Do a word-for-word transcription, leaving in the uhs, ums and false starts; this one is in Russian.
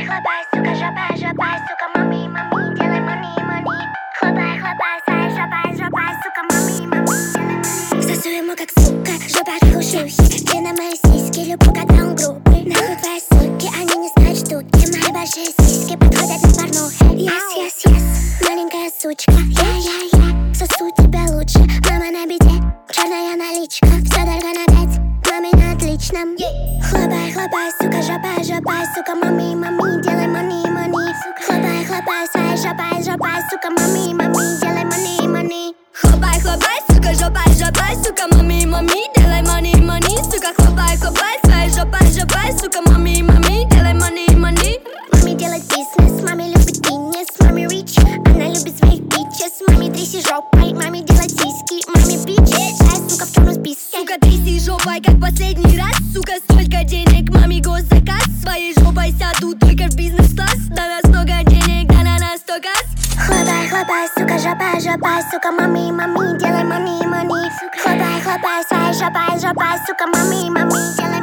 хлопай, сука, жопа, жопа, сука, мами, мами, делай мани, мани. Хлопай, хлопай, своей жопой, жопой, сука, мами, мами, делай мани. Сосу ему как сука, жопа как у шлюхи. Ты на мои сиськи, люблю, когда он грубый. Нахуй твои суки, они не знают штуки. Мои большие сиськи подходят на порнухи. Yes, yes, yes, маленькая сучка. Yeah, yeah, yeah, сосу тебя лучше. Мама на беде, черная наличка. Все только на пять, маме на отличном. Хлопай, хлопай, сука, жопа, жопа, сука, мами, мами, делай мани, мани. Хлопай, хлопай, своей жопой, жопой, сука, мами, мами, делай мани, мани. Хлопай, хлопай, сука, жопай, жопай, сука, мами, мами, делай мани, мани. Сука, хлопай, хлопай, своей жопой, жопой, сука, мами, мами, делай мани, мани. Мами делает бизнес, маме любит фитнес, мами рич, она любит своих бичес. Маме тряси жопой, маме делать сиськи, маме бичес, а сука в черном списке. Сука, тряси жопой, как последний раз. Сука, столько денег, маме госзаказ. Своей жопой сяду только в бизнес-класс. На нас много денег, да на нас сто газ. Хлопай, хлопай, сука, жопа, жопа, сука, мами, мами, делай мани, мани. Хлопай, хлопай, своей жопой, жопой, сука, мами, мами, делай